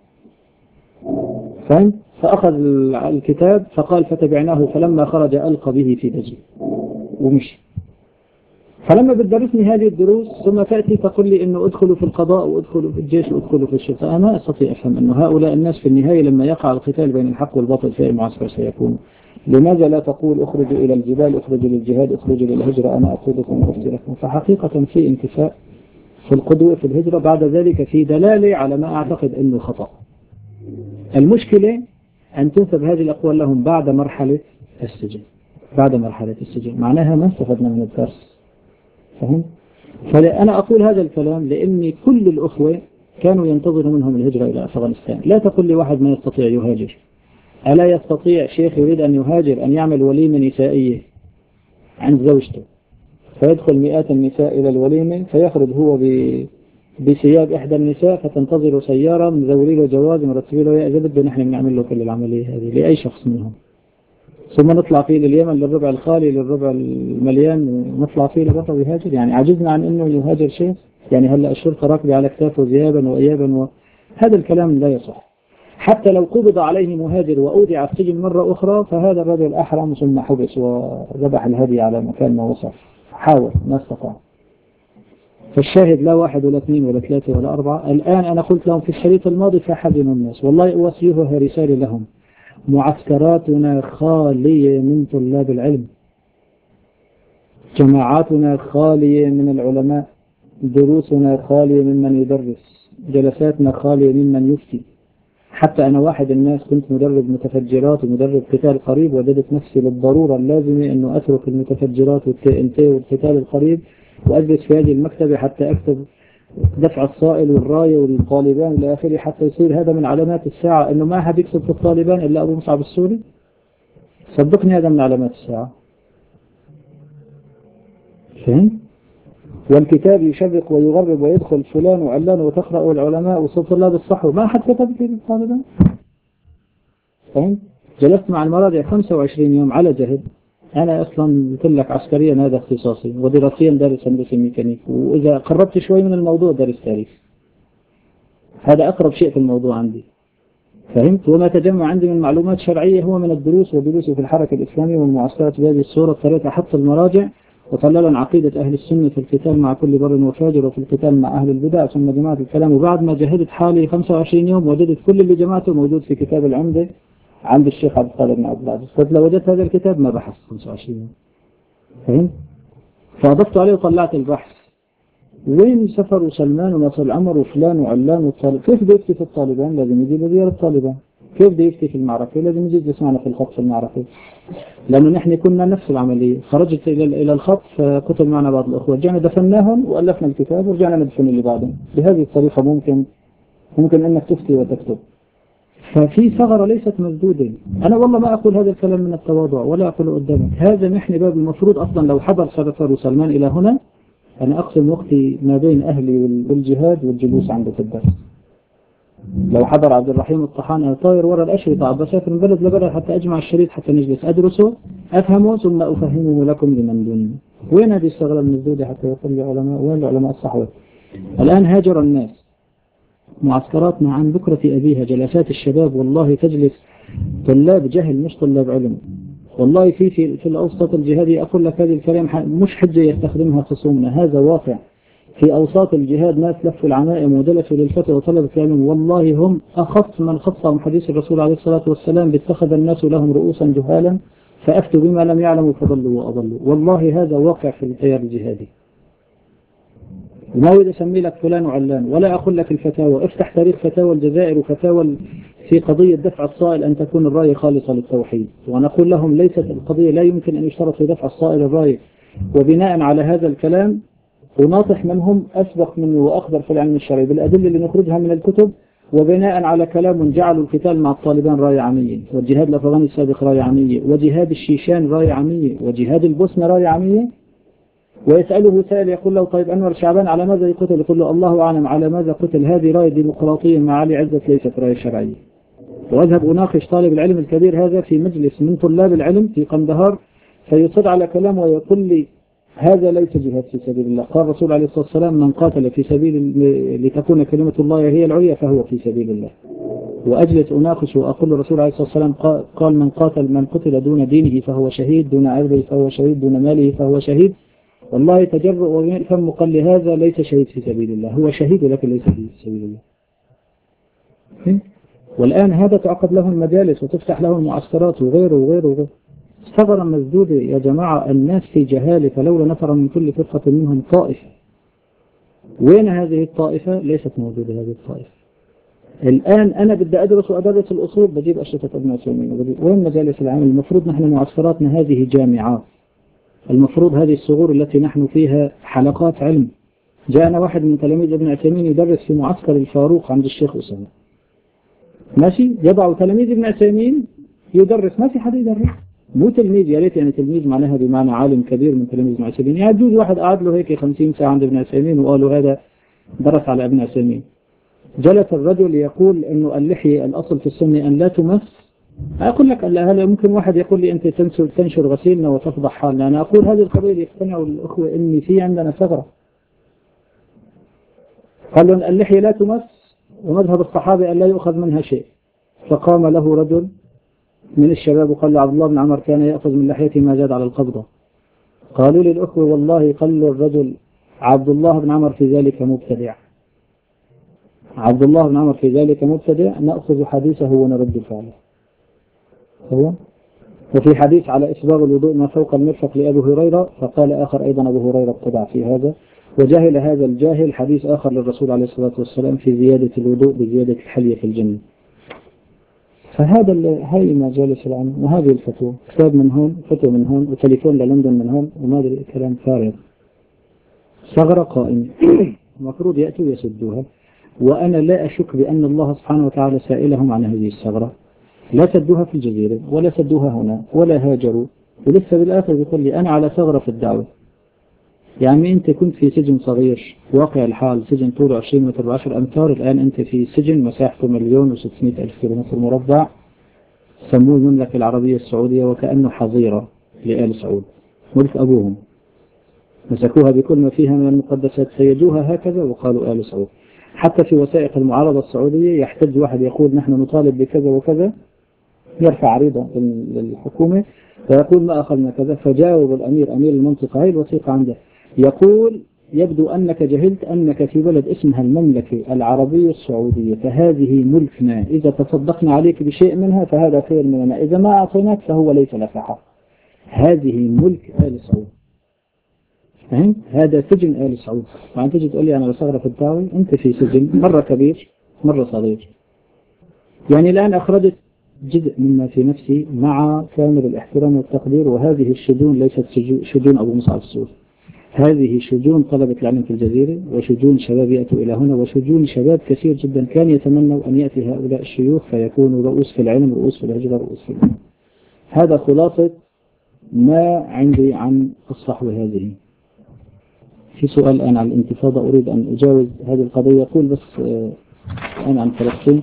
فهم؟ فأخذ الكتاب فقال فتبعناه، فلما خرج ألقى به في دجل ومشي. فلما بتدرسني هذه الدروس ثم تأتي تقول لي إنه ادخلوا في القضاء وادخلوا في الجيش وادخلوا في الشرطة، أنا ما أستطيع أفهم أنه هؤلاء الناس في النهاية لما يقع القتال بين الحق والباطل في المعسكر سيكون. لماذا لا تقول اخرجوا إلى الجبال، اخرجوا للجهاد، اخرجوا للهجرة، أنا أقودكم وأفتي لكم؟ فحقيقة في انكفاء في القدوة في الهجرة، بعد ذلك في دلالة على ما أعتقد أنه خطأ. المشكلة أن تنسب هذه الأقوال لهم بعد مرحلة السجن، معناها ما استفدنا من الدرس. فهم؟ فأنا أقول هذا الكلام لأن كل الأخوة كانوا ينتظروا منهم الهجرة إلى أفغانستان. لا تقول لي واحد ما يستطيع يهاجر. ألا يستطيع شيخ يريد أن يهاجر أن يعمل وليمة نسائية عند زوجته، فيدخل مئات النساء إلى الوليمة، فيخرج هو بثياب إحدى النساء، فتنتظر سيارة مزولي له جواز مرتبي له، يا جبد نحن بنعمل له كل العملية هذه لأي شخص منهم، ثم نطلع فيه لليمن للربع الخالي للربع المليان، نطلع فيه لبطل يهاجر. يعني عجزنا عن أنه يهاجر شيء؟ يعني هلأ الشرطة راكبة على كتافه ذئابا وإيابا هذا الكلام لا يصح. حتى لو قبض عليه مهاجر وأودع السجن مرة أخرى فهذا الرجل أحرم ثم حبس وذبح الهدي على مكان ما وصل، حاول ما استطاع. فالشاهد لا واحد ولا اثنين ولا ثلاثة ولا أربعة. الآن أنا قلت لهم في الشريط الماضي فحزنوا الناس، والله أوصيها رسالة لهم: معسكراتنا خالية من طلاب العلم، جماعاتنا خالية من العلماء، دروسنا خالية ممن يدرس، جلساتنا خالية ممن يفتي. حتى أنا واحد الناس كنت مدرب متفجرات ومدرب قتال قريب، وجدت نفسي للضرورة اللازمة أنه أترك المتفجرات والقتال القريب وأجلس في هذه المكتبة حتى أكتب دفع الصائل والراية والطالبان إلى آخره، حتى يصير هذا من علامات الساعة، أنه ما أحد يكسب في الطالبان إلا أبو مصعب السوري. صدقني هذا من علامات الساعة. فهم؟ والكتاب يشرق ويغرب ويدخل فلان وعلان وتقرأ العلماء وصوت الله بالصحو، ما أحد كتب في الطالبان. فهم؟ جلست مع المراجع 25 يوم على جهد. أنا أصلا قلت لك عسكريا هذا اختصاصي، ودراسيا دارس هندسة ميكانيك، وإذا قربت شوي من الموضوع دارس تاريخ. هذا أقرب شيء في الموضوع عندي. فهمت؟ وما تجمع عندي من معلومات شرعية هو من الدروس ودروسي في الحركة الإسلامية والمعسكرات بهذه الصورة. اضطريت أحط المراجع وطللا عقيدة أهل السنة في القتال مع كل بر وفاجر، وفي القتال مع أهل البدع، ثم جماعة الكلام. وبعد ما جهدت حالي 25 يوم وجدت كل اللي جماعته موجود في كتاب العمدة عند الشيخ عبد القادر بن عبد العزيز. قلت لو وجدت هذا الكتاب ما بحثت 25 يوم. فهمت؟ فأضفت عليه وطلعت البحث. وين سفروا سلمان ونصر العمر وفلان وعلان والطالب؟ كيف بده يفتي في الطالبان؟ لازم يجي لزيارة الطالبان. كيف بده يفتي في المعركة؟ لازم يجي يسمعنا في الخط في المعركة. لأنه نحن كنا نفس العملية. خرجت إلى الخط فكتب معنا بعض الأخوة، رجعنا دفناهم وألفنا الكتاب ورجعنا ندفن اللي بعدهم. بهذه الطريقة ممكن أنك تفتي وتكتب. ففي ثغرة ليست مسدودة. أنا والله ما أقول هذا الكلام من التواضع ولا أقول قدامك، هذا نحن باب المفروض أصلا. لو حضر سفر سلمان إلى هنا أنا أقسم وقتي ما بين أهلي والجهاد والجلوس عنده في الدرس. لو حضر عبد الرحيم الطحان طاير ورا الأشرطة، بسافر من بلد لبلد حتى أجمع الشريط، حتى نجلس أدرسه أفهمه ثم أفهمه لكم لمن دوني. وين هذه الثغرة المسدودة حتى يقول العلماء؟ وين العلماء الصحوة؟ الآن هاجر الناس. معسكراتنا عن بكرة أبيها، جلسات الشباب والله تجلس طلاب جهل مش طلاب علم. والله في الأوساط الجهادية أقول لك هذه الكلام مش حجة يستخدمها خصومنا، هذا واقع. في أوساط الجهاد ناس لفوا العمائم ودلسوا للفتوى وطلبوا العلم، والله هم أخص من خصهم حديث الرسول عليه الصلاة والسلام: اتخذ الناس لهم رؤوسا جهالا فأفتوا بما لم يعلموا فضلوا وأضلوا. والله هذا واقع في التيار الجهادي. ما أريد أسمي لك فلان وعلان ولا أقول لك الفتاوى. افتح تاريخ فتاوى الجزائر وفتاوى في قضية دفع الصائل أن تكون الراية خالصة للتوحيد، ونقول لهم ليست القضية، لا يمكن أن يشترط في دفع الصائل الراية. وبناء على هذا الكلام وناطح منهم أسبق مني وأخبر في العلم الشرعي بالأدلة اللي نخرجها من الكتب، وبناء على كلام جعلوا القتال مع الطالبان راية عامية، والجهاد الأفغاني السابق راية عامية، وجهاد الشيشان راية عامية، وجهاد البوسنة راية عامية. ويسأله سائل يقول له: طيب أنور شعبان على ماذا يقتل؟ يقول له: الله أعلم على ماذا قتل، هذه راية ديمقراطية مع علي عزت، ليست راية شرعية. وأذهب أناقش طالب العلم الكبير هذا في مجلس من طلاب العلم في قندهار، فيصر على كلامه ويقول لي: هذا ليس جهاد في سبيل الله. قال الرسول عليه الصلاة والسلام: من قاتل في سبيل لتكون كلمة الله هي العليا فهو في سبيل الله. وأجلس أناقش وأقول الرسول عليه الصلاة والسلام قال: من قتل دون دينه فهو شهيد، دون عرضه فهو شهيد، دون ماله فهو شهيد. والله تجرؤ وفم قال لي: هذا ليس شهيد في سبيل الله، هو شهيد ولكن ليس في سبيل الله. والآن هذا تعقد له المجالس وتفتح له المعسكرات وغيره وغيره وغيره. ثغرة مسدودة يا جماعة. الناس في جهالة، فلولا نفر من كل فرقة منهم طائفة. وين هذه الطائفة؟ ليست موجودة هذه الطائفة. الآن أنا بدي أدرس وأدرس الأصول، بجيب أشرطة ابن عثيمين. وين مجالس العمل؟ المفروض نحن معسكراتنا هذه جامعات، المفروض هذه الصغور التي نحن فيها حلقات علم. جاءنا واحد من تلاميذ ابن عثيمين يدرس في معسكر الفاروق عند الشيخ أسامة، ماشي، يضع تلاميذ ابن عثيمين يدرس، ما في حد يدرس، مو تلميذ، يا ريت يعني تلميذ معناها بمعنى عالم كبير من تلاميذ ابن عثيمين. يعني يجوز واحد قعد له هيك 50 ساعة عند ابن عثيمين وقالوا هذا درس على ابن عثيمين. جلس الرجل يقول إنه اللحية الأصل في السنة أن لا تمس. أقول لك هلا ممكن واحد يقول لي أنت تنشر غسيلنا وتفضح حالنا. أنا أقول هذه القضية يقتنعوا الأخوة إني في عندنا ثغرة. قالوا اللحية لا تمس ومذهب الصحابة أن لا يؤخذ منها شيء. فقام له رجل من الشباب وقال له: عبد الله بن عمر كان يأخذ من لحيته ما زاد على القبضة. قالوا للأخوة: والله قال الرجل: عبد الله بن عمر في ذلك مبتدع، عبد الله بن عمر في ذلك مبتدع، نأخذ حديثه ونرد فعله. هو وفي حديث على إسباغ الوضوء ما فوق المرفق لأبو هريرة، فقال آخر أيضا أبو هريرة ابتدع في هذا. وجاهل هذا الجاهل حديث آخر للرسول عليه الصلاة والسلام في زيادة الوضوء بزيادة الحلية في الجنة. فهذا هاي مجالس العلم وهذه الفتوى، كتاب من هون، فتوى من هون، وتليفون للندن من هون، وما أدري كلام فارغ. ثغرة قائمة المفروض يأتوا يسدوها. وأنا لا أشك بأن الله سبحانه وتعالى سائلهم عن هذه الثغرة. لا سدوها في الجزيرة ولا سدوها هنا ولا هاجروا، ولسه بالآخر يقول لي أنا على ثغرة في الدعوة. يعني أنت كنت في سجن صغير واقع الحال، سجن طوله 20 متر ب10 أمتار، الآن أنت في سجن مساحته 1,600,000 كيلومتر مربع، سموه المملكة العربية السعودية، وكأنه حظيرة لآل سعود، ملك أبوهم، مسكوها بكل ما فيها من المقدسات، سيدوها هكذا وقالوا آل سعود. حتى في وثائق المعارضة السعودية يحتج واحد يقول نحن نطالب بكذا وكذا، يرفع عريضة للحكومة فيقول ما أخذنا كذا، فجاوب الأمير أمير المنطقة، هاي الوثيقة عنده، يقول يبدو أنك جهلت أنك في بلد اسمها المملكة العربية السعودية، فهذه ملكنا، إذا تصدقنا عليك بشيء منها فهذا خير مننا، إذا ما أعطيناك فهو ليس لك حق، هذه ملك آل سعود. فهمت؟ هذا سجن آل سعود. وعن تجي تقول لي أنا بصغر في الداوي، أنت في سجن مرة كبير مرة صغير. يعني الآن أخرجت جزء مما في نفسي مع كامل الاحترام والتقدير، وهذه الشجون ليست شجون أبو مصعب السوري، هذه شجون طلبة العلم في الجزيرة، وشجون شباب يأتوا إلى هنا، وشجون شباب كثير جدا كان يتمنوا أن يأتي هؤلاء الشيوخ فيكونوا رؤوس في العلم، رؤوس في الهجرة، رؤوس في العلم. هذا خلاصة ما عندي عن الصحوة هذه. في سؤال الآن عن الانتفاضة، أريد أن أجاوز هذه القضية. يقول بس الآن عن فلسطين،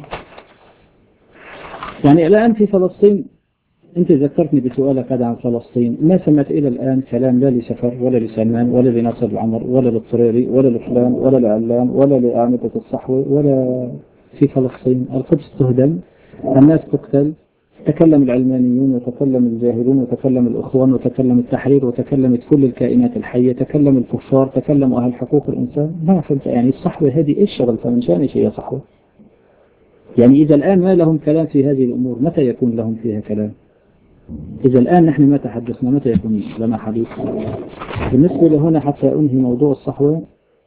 يعني الآن في فلسطين، أنت ذكرتني بسؤالك هذا عن فلسطين، ما سمعت إلى الآن كلام لا لسفر ولا لسلمان ولا لناصر العمر ولا للطريري ولا لفلان ولا لعلان ولا لأعمدة الصحوة ولا في فلسطين. القدس تهدم، الناس تقتل، تكلم العلمانيون وتكلم الجاهلون وتكلم الأخوان وتكلم التحرير وتكلمت كل الكائنات الحية، تكلم الكفار، تكلم أهل حقوق الإنسان. ما فهمت يعني الصحوة هذه إيش شغلتها من شان شيء صحوة؟ يعني إذا الآن ما لهم كلام في هذه الأمور متى يكون لهم فيها كلام؟ إذا الآن نحن ما تحدثنا متى يكون لنا حديث؟ بالنسبة لهنا حتى أنهي موضوع الصحوة،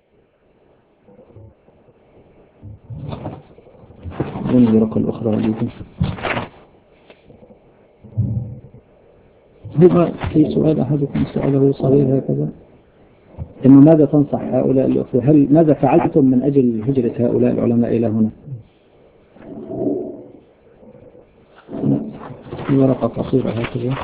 أنهي رقم الأخرى لكم. هو في سؤال أحدكم سأله صغير هكذا، إنه ماذا تنصح هؤلاء الأخوة؟ هل ماذا فعلتم من أجل هجرة هؤلاء العلماء إلى هنا؟ في ورقة قصيرة هكذا،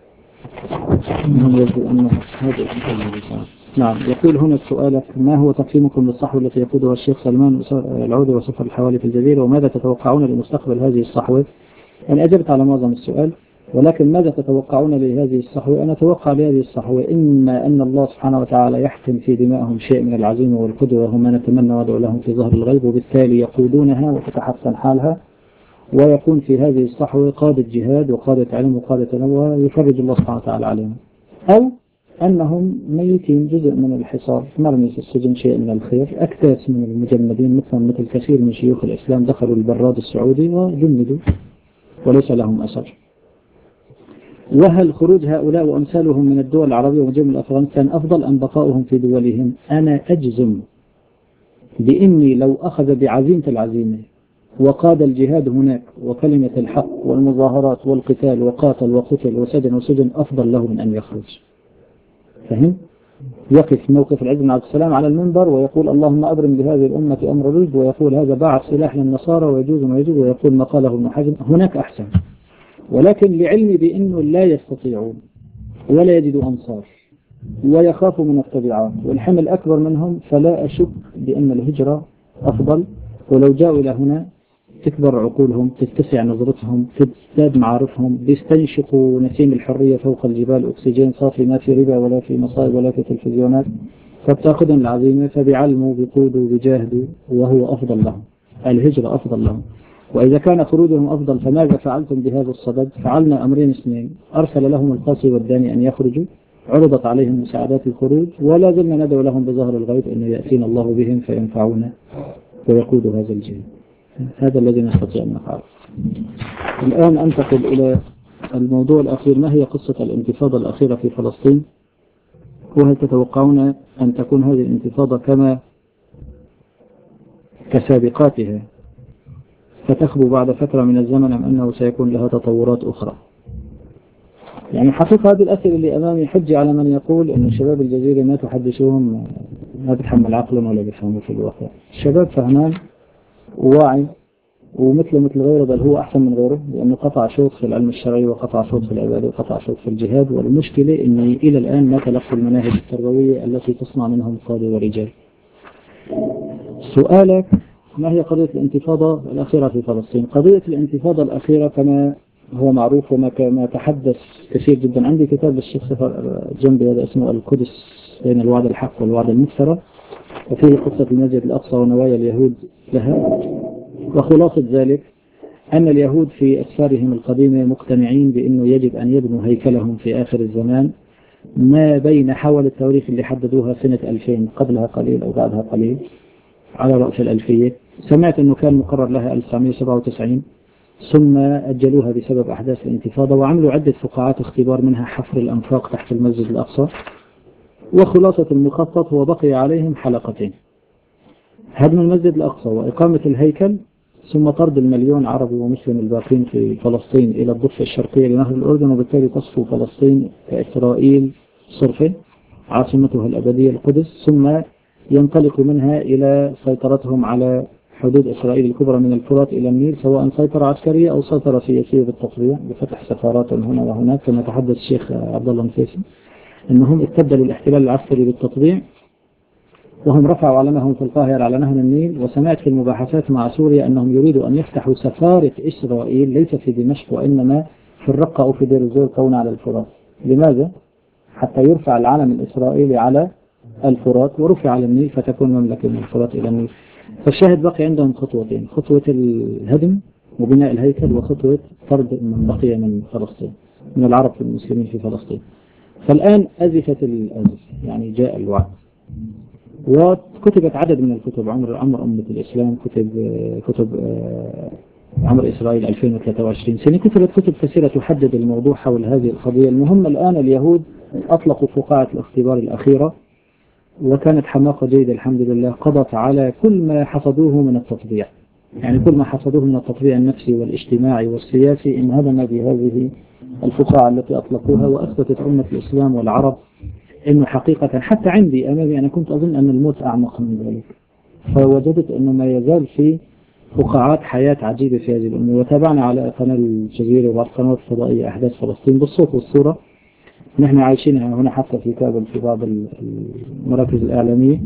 يبدو أن هذا نعم. يقول هنا السؤال: ما هو تقييمكم للصحوة التي يقودها الشيخ سلمان العودة وسفر الحوالي في الجزيرة، وماذا تتوقعون لمستقبل هذه الصحوة؟ أنا أجبت على معظم السؤال، ولكن ماذا تتوقعون لهذه الصحوة؟ أنا أتوقع لهذه الصحوة إما أن الله سبحانه وتعالى يحكم في دمائهم شيء من العزيمة والقدوة، وهم ما نتمنى وادعو لهم في ظهر الغيب، وبالتالي يقودونها وتتحسن حالها، ويكون في هذه الصحوة قادة جهاد وقادة علم وقادة نبوة يفرج الله سبحانه وتعالى عليهم، أو أنهم ميتين جزء من الحصار، مرمي في السجن شيء من الخير، أكتاس من المجندين مثل كثير من شيوخ الإسلام دخلوا البراد السعودي وجندوا وليس لهم أثر. وهل خروج هؤلاء وأمثالهم من الدول العربية وجمع أفغانستان أفضل أم بقاؤهم في دولهم؟ أنا أجزم بإني لو أخذ بعزيمة العزيمة وقاد الجهاد هناك وكلمة الحق والمظاهرات والقتال وقاتل وقتل وسجن أفضل له من أن يخرج. فهم؟ يقف موقف العز بن عبد السلام على المنبر ويقول اللهم أبرم لهذه الأمة أمر رشد، ويقول هذا باعث سلاح للنصارى ويجوز ما يجوز، ويقول ما قاله ابن حزم، هناك أحسن. ولكن لعلمي بأنه لا يستطيعون ولا يجدوا أنصار ويخافوا من التبعات والحمل أكبر منهم، فلا أشك بأن الهجرة أفضل. ولو جاءوا إلى هنا تكبر عقولهم، تتسع نظرتهم، تزداد معارفهم، بيستنشقوا نسيم الحرية فوق الجبال أكسجين صافي، ما في ربا ولا في مصائب ولا في تلفزيونات، فبتاخذهم العزيمة فبيعلموا بيقودوا بيجاهدوا، وهو أفضل لهم. الهجرة أفضل لهم. وإذا كان خروجهم أفضل فماذا فعلتم بهذا الصدد؟ فعلنا أمرين اثنين: أرسل لهم القاصي والداني أن يخرجوا، عرضت عليهم مساعدات الخروج، ولا زلنا ندعو لهم بظهر الغيب أنه يأتينا الله بهم فينفعونا ويقودوا هذا الجهاد. هذا الذي نستطيع أن نفعله. الآن أنتقل إلى الموضوع الأخير: ما هي قصة الانتفاضة الأخيرة في فلسطين؟ وهل تتوقعون أن تكون هذه الانتفاضة كسابقاتها فتخبو بعد فترة من الزمن، أم أنه سيكون لها تطورات أخرى؟ يعني حقيقة هذه الأسئلة اللي أمامي حجة على من يقول أن شباب الجزيرة ما تحدثهم ما بتحمل عقلا ولا بيفهموا في الواقع. الشباب فهمان وواعي ومثله مثل غيره، بل هو أحسن من غيره، لأنه قطع شوط في العلم الشرعي وقطع شوط في العبادة وقطع شوط في الجهاد. والمشكلة أنه إلى الآن ما تلقوا المناهج التربوية التي تصنع منهم قادة ورجال. سؤالك: ما هي قضية الانتفاضة الأخيرة في فلسطين؟ قضية الانتفاضة الأخيرة كما هو معروف وما تحدث كثير جدا. عندي كتاب للشيخ سفر جنبي هذا اسمه القدس بين الوعد الحق والوعد المفترى، وفيه قصة المسجد الأقصى ونوايا اليهود لها. وخلاصة ذلك أن اليهود في أسفارهم القديمة مقتنعين بأنه يجب أن يبنوا هيكلهم في آخر الزمان ما بين حول التواريخ اللي حددوها سنة 2000 قبلها قليل أو بعدها قليل على رأس الألفية. سمعت أنه كان مقرر لها 1997 ثم أجلوها بسبب أحداث الانتفاضة، وعملوا عدة فقاعات اختبار منها حفر الأنفاق تحت المسجد الأقصى. وخلاصة المخطط هو بقي عليهم حلقتين: هدم المسجد الأقصى وإقامة الهيكل، ثم طرد المليون عربي ومسلم الباقين في فلسطين إلى الضفة الشرقية لنهر الأردن، وبالتالي تصفو فلسطين كإسرائيل صرفة عاصمتها الأبدية القدس، ثم ينطلق منها إلى سيطرتهم على حدود إسرائيل الكبرى من الفرات إلى النيل، سواء سيطرة عسكرية أو سيطرة سياسية بالتطبيع بفتح سفارات هنا وهناك، كما تحدث الشيخ عبد الله النفيسي أنهم استبدلوا الاحتلال العسكري بالتطبيع، وهم رفعوا علمهم في القاهرة على نهر النيل. وسمعت في المباحثات مع سوريا أنهم يريدوا أن يفتحوا سفارة إسرائيل ليس في دمشق وإنما في الرقة أو في دير الزور كون على الفرات. لماذا؟ حتى يرفع العلم الإسرائيلي على الفرات ورفع على النيل فتكون مملكة من الفرات إلى النيل. فالشاهد بقي عندهم خطوتين: خطوة الهدم وبناء الهيكل، وخطوة طرد من بقي من فلسطين من العرب المسلمين في فلسطين. فالآن أزفت الأزف، يعني جاء الوعد. وكتبت عدد من الكتب، عمر أمة الإسلام، كتب عمر إسرائيل 2023 سنة، كتبت كتب كثيرة تحدد الموضوع حول هذه القضية. المهم الآن اليهود أطلقوا فقاعة الاختبار الأخيرة، وكانت حماقة جيدة الحمد لله، قضت على كل ما حصدوه من التطبيع، يعني كل ما حصدوه من التطبيع النفسي والاجتماعي والسياسي انهدم بهذه الفقاعة التي أطلقوها. وأثبتت أمة الإسلام والعرب إنه حقيقة حتى عندي أمامي أنا كنت أظن أن الموت أعمق من ذلك، فوجدت أنه ما يزال في فقاعات حياة عجيبة في هذه الأمة. وتابعنا على قناة الجزيرة وبعض قنوات فضائية أحداث فلسطين بالصوت والصورة. نحن عايشينها هنا حتى في كابل في بعض المراكز الإعلامية.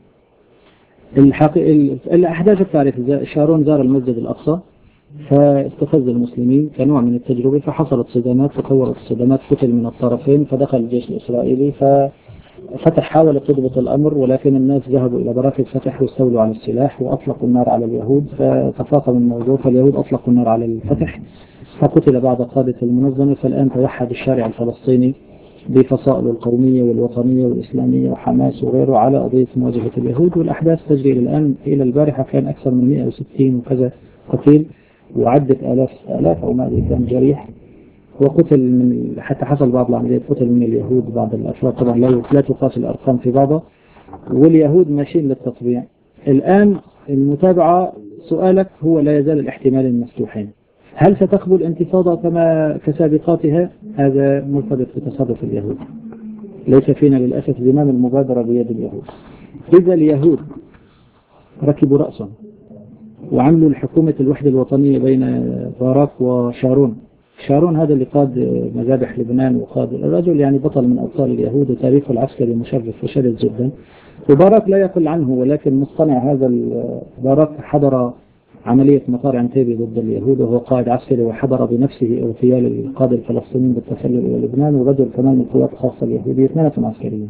الأحداث التاريخية: شارون زار المسجد الأقصى فاستفز المسلمين كنوع من التجربة، فحصلت صدامات، تطورت الصدامات، قتل من الطرفين، فدخل الجيش الإسرائيلي ففتح حاول تضبط الأمر، ولكن الناس ذهبوا إلى براكة فتح واستولوا على السلاح وأطلقوا النار على اليهود، فتفاقم الموضوع، فاليهود أطلقوا النار على الفتح فقتل بعض قادة المنظمة. فالآن توحد الشارع الفلسطيني بفصائله القومية والوطنية والإسلامية وحماس وغيره على قضية مواجهة اليهود. والأحداث تجري الآن. إلى البارحة كان أكثر من 160 وكذا قتيل، وعدة آلاف أو ما كان جريح، وقتل من حتى حصل بعض العمليات قتل من اليهود بعض الأفراد، طبعا لا تقاس الأرقام في بعضها، واليهود ماشيين للتطبيع. الآن المتابعة، سؤالك هو لا يزال الاحتمالين مفتوحين: هل ستقبل انتفاضة كسابقاتها؟ هذا مرتبط بتصرف اليهود، ليس فينا للأسف زمام المبادرة بيد اليهود. إذا اليهود ركبوا رأسا وعملوا الحكومة الوحدة الوطنية بين باراك وشارون. شارون هذا اللي قاد مذابح لبنان، وقاد الرجل يعني بطل من أبطال اليهود، وتاريخه العسكري مشرف وشرس جدا. وباراك لا يقل عنه، ولكن مصطنع هذا باراك حضر عملية مطار عنتيبي ضد اليهود، وهو قائد عسكري، وحضر بنفسه اغتيال القادة الفلسطينيين بالتسلل إلى لبنان، ورجل كمان من القوات الخاصة اليهودية، اثنيناتهم عسكريين.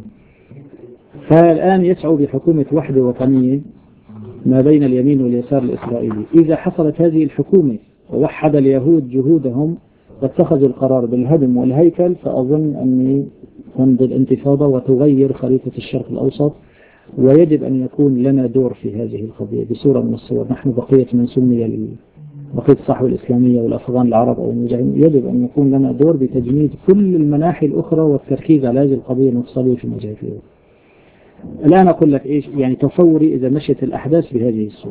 فالآن يسعوا بحكومة وحدة وطنية ما بين اليمين واليسار الإسرائيلي. إذا حصلت هذه الحكومة ووحد اليهود جهودهم واتخذوا القرار بالهدم والهيكل، فأظن أني تمضي الانتفاضة وتغير خريطة الشرق الأوسط، ويجب أن يكون لنا دور في هذه القضية بصورة من الصور. نحن بقية من سمي بقية الصحوة الإسلامية والأفغان العرب أو المجاهدين، يجب أن يكون لنا دور بتجنيد كل المناحي الأخرى والتركيز على هذه القضية المفصلية في مجال اليهود. الآن أقول لك إيش يعني تصوري إذا مشيت الأحداث بهذه الصورة.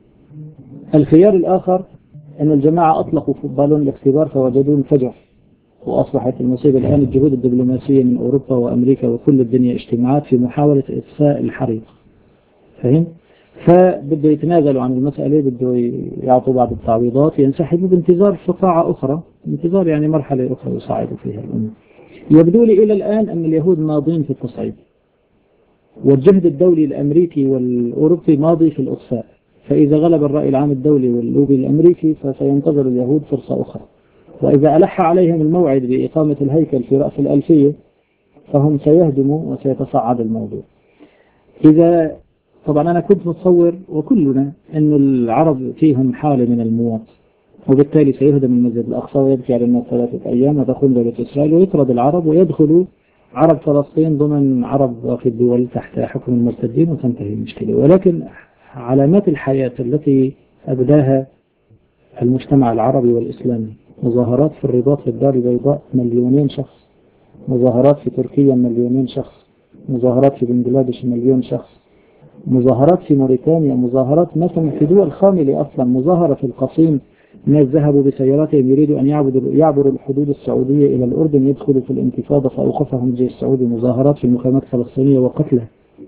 الخيار الآخر أن الجماعة أطلقوا بالون الاختبار فوجدوا انفجر، وأصبحت المصيبة الآن الجهود الدبلوماسية من أوروبا وأمريكا وكل الدنيا اجتماعات في محاولة إطفاء الحريق. فهم؟ فبده يتنازلوا عن المسألة، بده يعطوا بعض التعويضات، ينسحبوا بانتظار فقاعة أخرى، انتظار يعني مرحلة أخرى يصعدوا فيها الأمور. يبدو لي إلى الآن أن اليهود ماضين في التصعيد، والجهد الدولي الأمريكي والأوروبي ماضي في الإطفاء. فإذا غلب الرأي العام الدولي واللوبي الأمريكي فسينتظر اليهود فرصة أخرى، وإذا ألح عليهم الموعد بإقامة الهيكل في رأس الألفية فهم سيهدموا وسيتصعد الموضوع. إذا طبعا أنا كنت متصور وكلنا أن العرب فيهم حالة من المواط، وبالتالي سيهدم المسجد الأقصى ويبكي على الناس 3 أيام وتقوم دولة إسرائيل ويطرد العرب ويدخلوا عرب فلسطين ضمن عرب في الدول تحت حكم المرتدين وتنتهي المشكلة. ولكن علامات الحياة التي أبداها المجتمع العربي والإسلامي، مظاهرات في الرباط في الدار البيضاء 2,000,000 شخص، مظاهرات في تركيا 2,000,000 شخص، مظاهرات في بنغلاديش 1,000,000 شخص، مظاهرات في موريتانيا، مظاهرات مثلا في دول خاملة أصلا، مظاهرة في القصيم ناس ذهبوا بسياراتهم يريدوا أن يعبروا الحدود السعودية إلى الأردن يدخلوا في الانتفاضة فأوقفهم الجيش السعودي، مظاهرات في المخيمات الفلسطينية وقتلى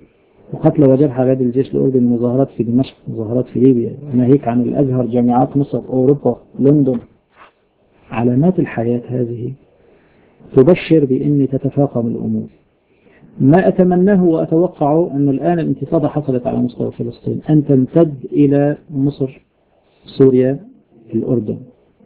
وجرحى غادي الجيش الأردني، مظاهرات في دمشق، مظاهرات في ليبيا، ناهيك عن الأزهر، جامعات مصر، أوروبا، لندن. علامات الحياة هذه تبشر بأن تتفاقم الأمور. ما أتمناه وأتوقعه أن الآن الانتفاضة حصلت على مستوى فلسطين أن تمتد إلى مصر، سوريا، الأردن،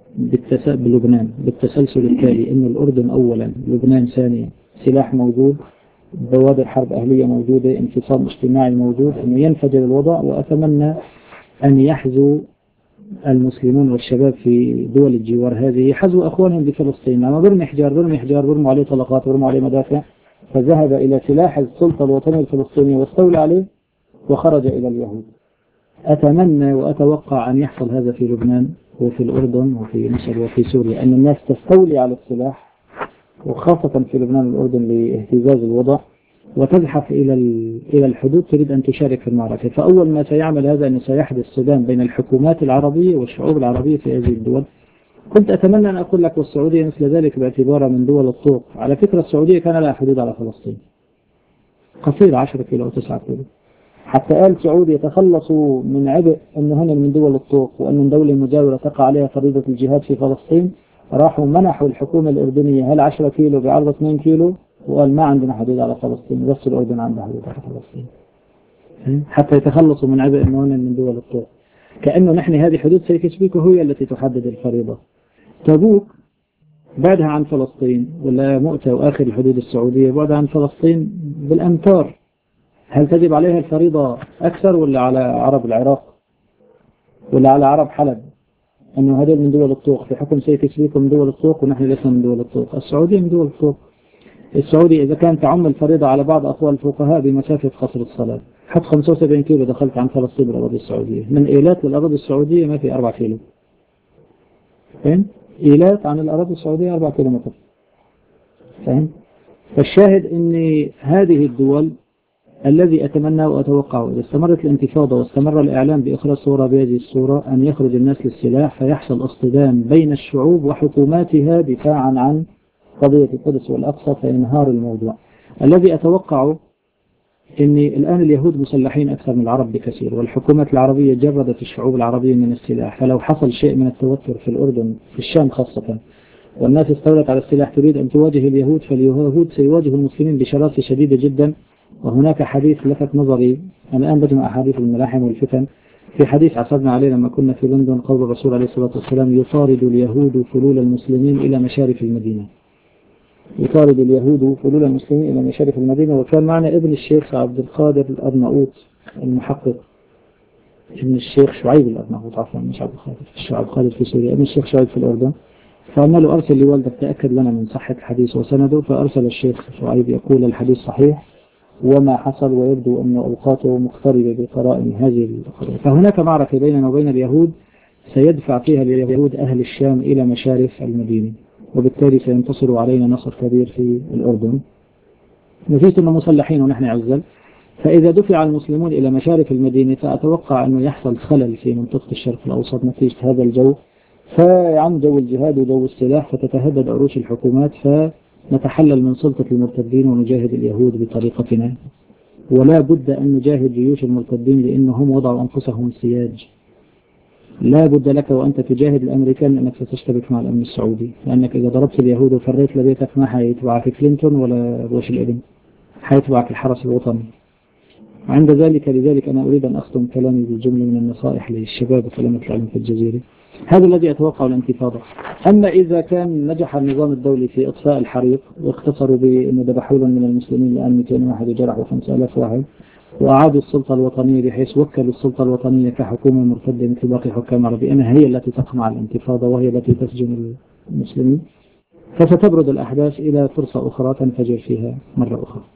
بلبنان بالتسلسل التالي، أن الأردن أولا، لبنان ثانيا، سلاح موجود، بوادر حرب أهلية موجودة، انفصام اجتماعي موجود، أنه ينفجر الوضع. وأتمنى أن يحزوا المسلمون والشباب في دول الجوار هذه يحزوا أخوانهم بفلسطين. لما برمي حجار برموا عليه طلقات برموا عليه مدافع، فذهب إلى سلاح السلطة الوطنية الفلسطينية واستولى عليه وخرج إلى اليهود. أتمنى وأتوقع أن يحصل هذا في لبنان وفي الأردن وفي مصر وفي سوريا، أن الناس تستولي على السلاح، وخاصة في لبنان والأردن لاهتزاز الوضع، وتزحف إلى الحدود تريد أن تشارك في المعركة. فأول ما سيعمل هذا أنه سيحدث صدام بين الحكومات العربية والشعوب العربية في هذه الدول. كنت أتمنى أن أقول لك والسعودية مثل ذلك باعتبارها من دول الطوق. على فكرة السعودية كان لها حدود على فلسطين قصيرة 10 كيلو أو 9 كيلو، حتى آل سعود يتخلصوا من عبء أنه هن من دول الطوق وأن الدولة المجاورة تقع عليها فريضة الجهاد في فلسطين. راحوا منحوا الحكومة الأردنية هل 10 كيلو بعرض 2 كيلو، وقال ما عندنا حدود على فلسطين، بس الأردن عندها حدود على فلسطين، حتى يتخلصوا من عبء أنه هن من دول الطوق. كأنه نحن هذه حدود سيكسبيكو هي التي تحدد الفريضة. تبوك بعدها عن فلسطين، ولا مؤتة وآخر الحدود السعودية بعدها عن فلسطين بالأمتار. هل تجب عليها الفريضة أكثر ولا على عرب العراق ولا على عرب حلب؟ أنه هذول من دول الطوق في حكم سيكسبيكو من دول الطوق ونحن لسنا من دول الطوق. السعودية من دول الطوق. السعودية إذا كانت تعم الفريضة على بعض أقوال الفقهاء بمسافة قصر الصلاة، حط 75 كيلو دخلت عن فلسطين بالأراضي السعودية، من إيلات للأراضي السعودية ما في 4 كيلو. فين؟ إيلات عن الأراضي السعودية 4 كيلومتر. فهم؟ فالشاهد أن هذه الدول الذي أتمنى وأتوقع إذا استمرت الانتفاضة واستمر الإعلام بإخراج صورة بهذه الصورة أن يخرج الناس للسلاح فيحصل اصطدام بين الشعوب وحكوماتها دفاعا عن قضية القدس والأقصى فينهار الموضوع. الذي أتوقعه أن الآن اليهود مسلحين أكثر من العرب بكثير، والحكومات العربية جردت الشعوب العربية من السلاح، فلو حصل شيء من التوتر في الأردن في الشام خاصة والناس استولت على السلاح تريد أن تواجه اليهود، فاليهود سيواجهوا المسلمين بشراسة شديدة جدا. وهناك حديث لفت نظري، أنا الآن بجمع أحاديث الملاحم والفتن، في حديث عصرنا عليه لما كنا في لندن قول الرسول عليه الصلاة والسلام يطارد اليهود فلول المسلمين إلى مشارف المدينة، يطارد اليهود فلول المسلمين إلى مشارف المدينة. وكان معنا ابن الشيخ عبد القادر الأرناؤوط المحقق، ابن الشيخ شعيب الأرناؤوط عفوا مش عبد القادر، عبد القادر في سوريا، ابن الشيخ شعيب في الأردن. فقلنا له أرسل لوالدك تأكد لنا من صحة الحديث وسنده، فأرسل الشيخ شعيب يقول الحديث صحيح وما حصل، ويبدو أن أوقاته مقتربة بقرائن هذه القضية. فهناك معركة بيننا وبين اليهود سيدفع فيها اليهود أهل الشام إلى مشارف المدينة، وبالتالي سينتصروا علينا نصر كبير في الأردن نتيجة أنه مسلحين ونحن عزل. فإذا دفع المسلمون إلى مشارف المدينة فأتوقع أنه يحصل خلل في منطقة الشرق الأوسط نتيجة هذا الجو، فيعم جو الجهاد وجو السلاح، فتتهدد عروش الحكومات، فنتحلل من سلطة المرتدين ونجاهد اليهود بطريقتنا ولا بد أن نجاهد جيوش المرتدين لأنهم وضعوا أنفسهم سياج. لا بد لك وأنت تجاهد الأمريكان أنك ستشتبك مع الأمن السعودي، لأنك إذا ضربت اليهود وفريت لبيتك ما حيتبعك كلينتون ولا بوش الابن، حيتبعك الحرس الوطني. عند ذلك لذلك أنا أريد أن أختم كلامي بالجملة من النصائح للشباب وطلبة العلم في الجزيرة. هذا الذي أتوقع الانتفاضة. أما إذا كان نجح النظام الدولي في إطفاء الحريق واختصروا بأنه ذبحوا من المسلمين الآن 200 واحد وجرحوا 5000 واحد، وأعادوا السلطة الوطنية بحيث وكلوا السلطة الوطنية كحكومة مرتدة مثل باقي حكام العرب بأنها هي التي تقمع الانتفاضة وهي التي تسجن المسلمين، فستبرد الأحداث إلى فرصة أخرى تنفجر فيها مرة أخرى.